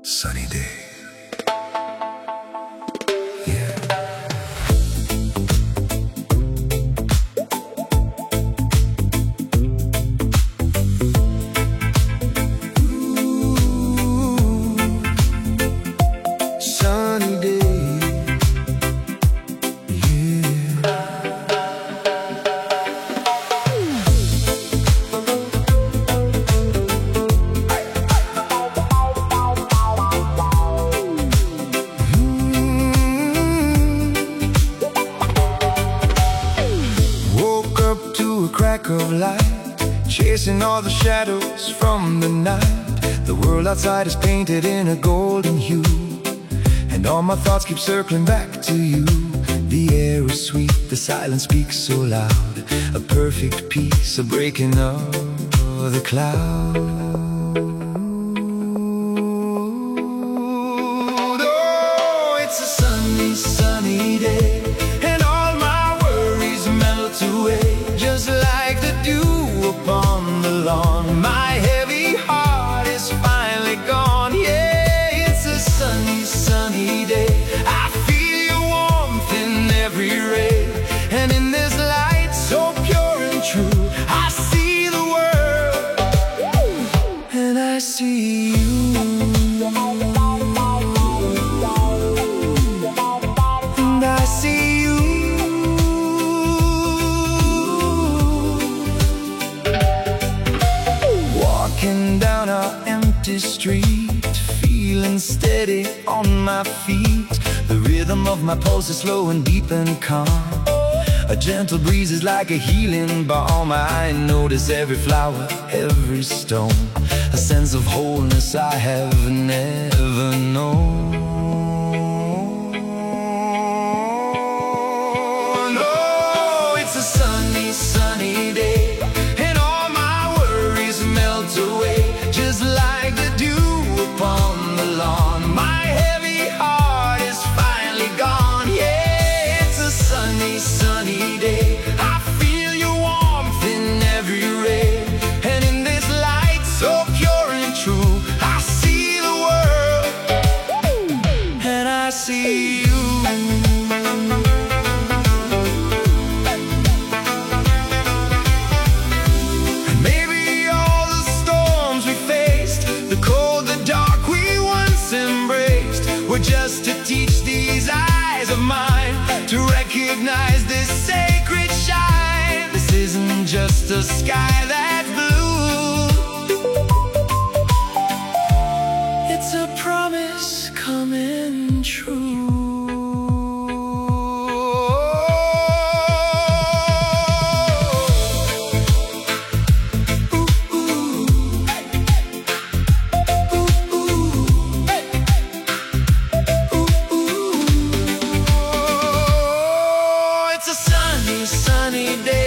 sunny day. Crack of light, chasing all the shadows from the night. The world outside is painted in a golden hue, and all my thoughts keep circling back to you. The air is sweet, the silence speaks so loud, a perfect peace, a breaking of the cloud. Oh, it's a sunny, sunny day, and all my worries melt away, just like the dew upon the lawn. My heavy heart is finally gone. Yeah, it's a sunny, sunny day. I feel your warmth in every ray, and in this light so pure and true, I see the world, and I see you. And I see you. Walking down our empty street, feeling steady on my feet. The rhythm of my pulse is slow and deep and calm. A gentle breeze is like a healing balm. I notice every flower, every stone, a sense of wholeness I have never known. Oh, it's a sunny, sunny day, just like the dew upon the lawn. My heavy heart is finally gone. Yeah, it's a sunny, sunny day. I feel your warmth in every ray, and in this light so pure and true, I see the world, and I see you. Just to teach these eyes of mine to recognize this sacred shine. This isn't just a sky that's blue, it's a promise coming true. Sunny day.